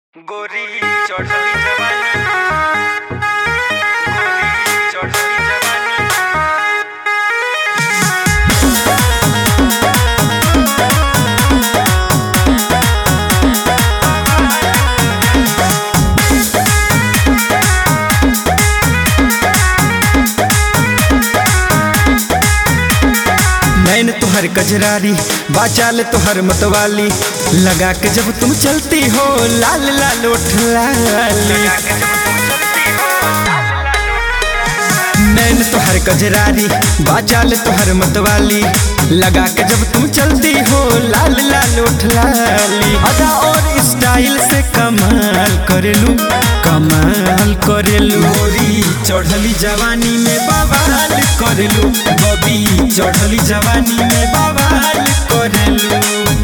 गोरी चढ़ली जवानी, गोरी चढ़ली जवानी। नैन तुहर कजरारी बाचाल तुहर मतवाली, लगा के जब तुम चलती हो लाल लाल ओठ लाली। नैन तुहर कजरारी बाचाल तुहर मतवाली, लगा के जब तुम चलती हो लाल लाल ओठ लाली। अदा और स्टाइल से कमाल करेलू, कमाल करेलू। गोरी चढ़ली जवानी में बवाल करेलू, बबी चढ़ली जवानी में बवाल करेलू।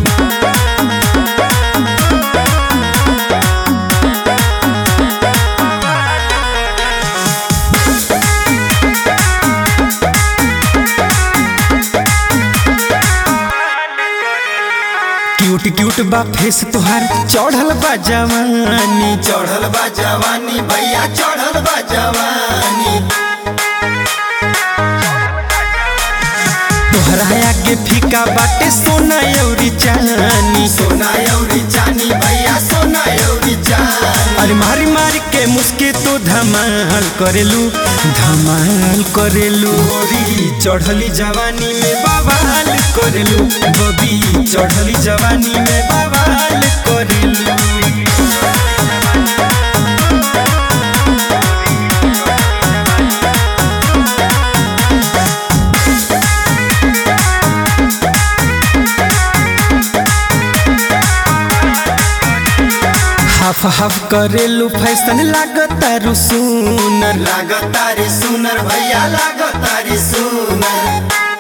क्यूट क्यूट बा फेस तुहार, चढ़ल बा जवानी, चढ़ल बा जवानी भैया चढ़ल बा जवानी। तोहरा आगे फीका बाटे सोना अउरी चानी, सोना अउरी चानी भैया सोना अउरी चानी। अरे मारी मारी के मुस्के तो धमाल करेलू, धमाल करेलू। गोरी चढ़ली जवानी में बवाल करेलू, बबी चढ़ली जवानी में बवाल करेलू। हाफ हाफ करेलू फैशन, लागता रू सुनर, लागता रे सुनर भैया लागता रे सुनर।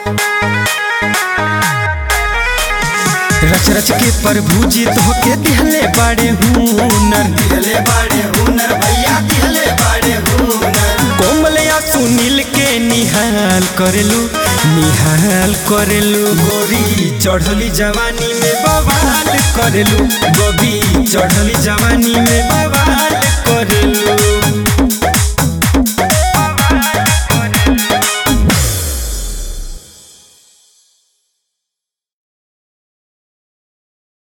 रच रच के प्रभु जी तो के दिहले बाड़े हुनर, दिहले बाड़े हुनर भैया दिहले बाड़े हुनर। कोमल या सुनील के निहाल करेलू, निहाल करेलू। गोरी चढ़ली जवानी में बवाल करेलू, बबी चढ़ली जवानी में बवाल